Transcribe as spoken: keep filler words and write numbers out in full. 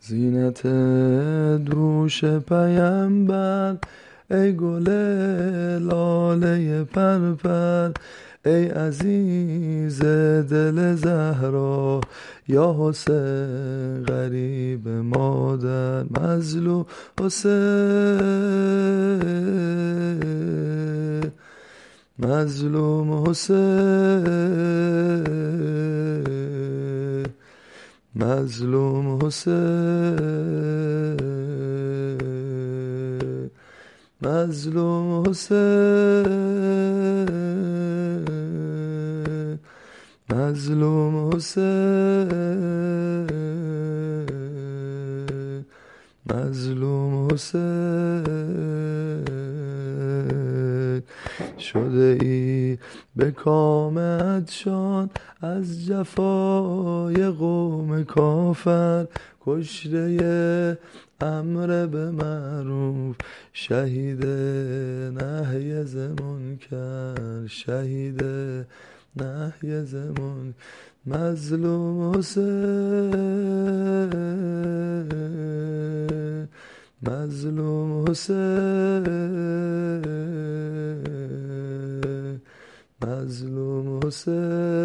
زینت دوش پیمبر، ای گل لاله پرپر، ای عزیز دل زهرا، یا حسین غریب مادر. مظلوم حسین، مظلوم حسین، مظلوم حسین، مظلوم حسین، مظلوم حسین، مظلوم حسین. شده ای به کام عطشان از جفای قوم کافر، کشته امر به معروف، شهید نهی ز منکر، شهید نهی ز منکر. مظلوم حسین، مظلوم حسین، مظلوم حسین.